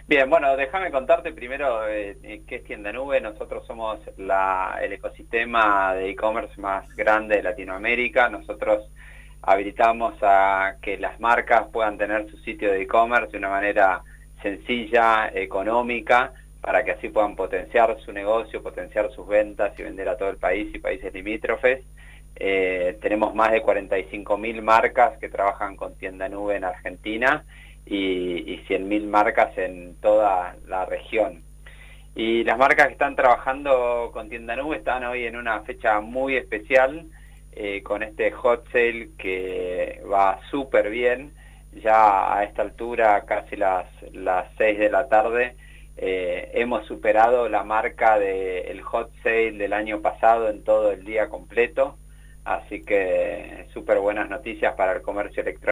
Bien, bueno, déjame contarte primero qué es Tienda Nube. Nosotros somos el ecosistema de e-commerce más grande de Latinoamérica. Nosotros habilitamos a que las marcas puedan tener su sitio de e-commerce de una manera sencilla, económica, para que así puedan potenciar su negocio, potenciar sus ventas y vender a todo el país y países limítrofes. Tenemos más de 45.000 marcas que trabajan con Tienda Nube en Argentina y 100.000 marcas en toda la región. Y las marcas que están trabajando con Tienda Nube están hoy en una fecha muy especial, con este hot sale que va súper bien. Ya a esta altura, casi las 6 de la tarde, hemos superado la marca del hot sale del año pasado en todo el día completo. Así que súper buenas noticias para el comercio electrónico.